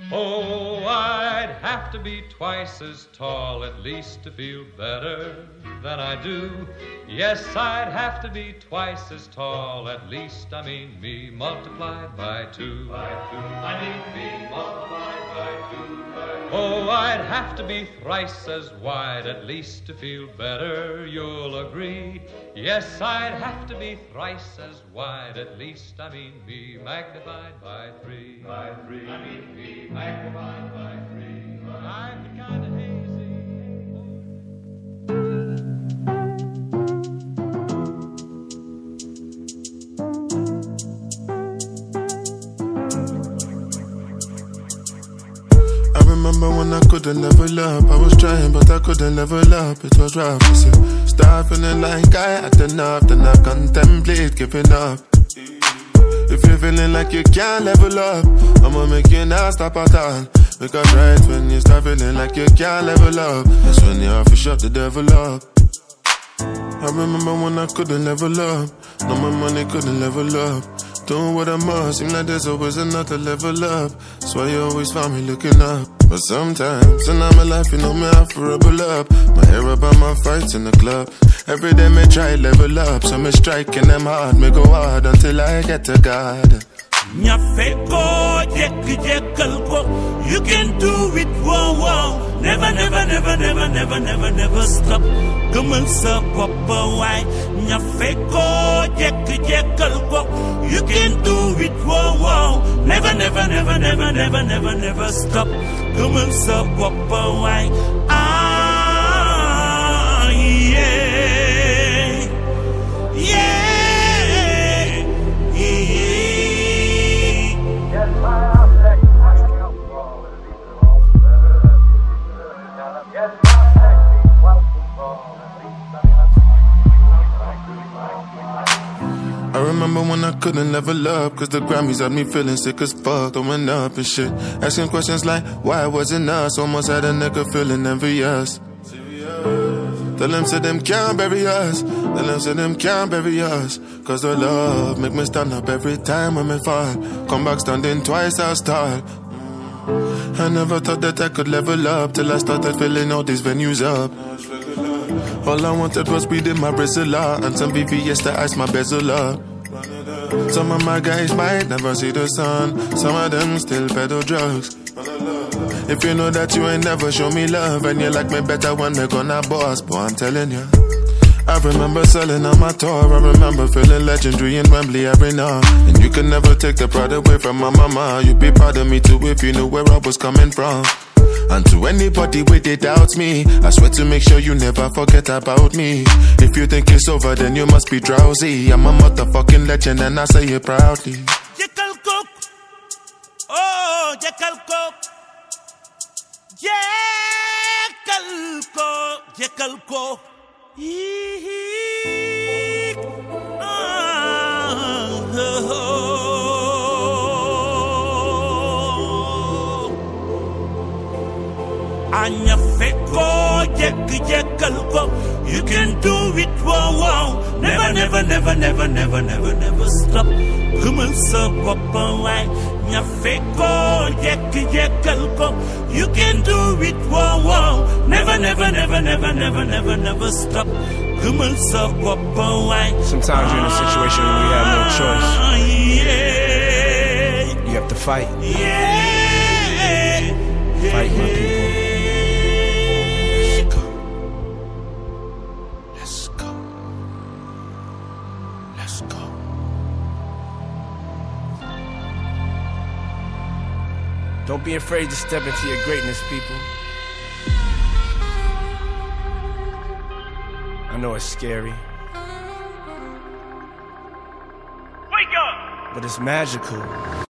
Oh, I'd have to be twice as tall at least to feel better than I do. Yes, I'd have to be twice as tall at least, I mean me multiplied by two. I mean me multiplied by two. Oh, I'd have to be thrice as wide at least to feel better, you'll agree. Yes, I'd have to be thrice as wide at least, I mean me magnified by three. I mean me magnified by three. I'm kind of hazy. I remember when I couldn't level up. I was trying but I couldn't level up. It was rough, you see. Start feeling like I had enough, then I contemplate giving up. If you're feeling like you can't level up, I'ma make you not stop at all. Because right when you start feeling like you can't level up, that's when you have to shut the devil up. I remember when I couldn't level up. No, my money couldn't level up. Doing what I must, seem like there's always another level up. That's why you always find me looking up. But sometimes, in my life, you know me, I have to rebel up. My hair about my fights in the club. Every day me try level up, so me striking them hard, me go hard until I get to God. You can do it, wow, wow. Never, never, never, never, never, never, never stop. Come on, sir, papa, why? You can do it, wow, wow. Never, never, never, never, never, never, never stop. Come on, sir, papa, why? Ah, yeah, yeah. I remember when I couldn't level up, cause the Grammys had me feeling sick as fuck, throwing up and shit. Asking questions like, why wasn't us? Almost had a nigga feeling envious. Tell them say them can't bury us. Tell them say them can't bury us. Cause the love make me stand up every time when me fall. Come back standing twice as tall. I never thought that I could level up till I started filling all these venues up. All I wanted was weed in my bristle and some VVS to ice my bezel up. Some of my guys might never see the sun. Some of them still peddle drugs. If you know that you ain't never show me love, and you like me better when we gonna boss, boy, I'm telling you. I remember selling on my tour. I remember feeling legendary in Wembley Arena. And you can never take the pride away from my mama. You'd be proud of me too if you knew where I was coming from. And to anybody with it doubts me, I swear to make sure you never forget about me. If you think it's over, then you must be drowsy. I'm a motherfucking legend and I say it proudly. Jekyll Cook. Oh, Jekyll Cook. Jekyll Cook. Jekyll Cook. Anya feko, Jekyll, you can do it, wow, wow. Never, never, never, never, never, never, never stop. Come on, sir, papa, why? Anya feko, Jekyll, you can do it, wow, wow. Never, never, never, never, never, never, never stop. Come on, sir, papa, why? Sometimes you're in a situation where you have no choice. Yeah. You have to fight. Yeah. Fight, my people. Don't be afraid to step into your greatness, people. I know it's scary. Wake up! But it's magical.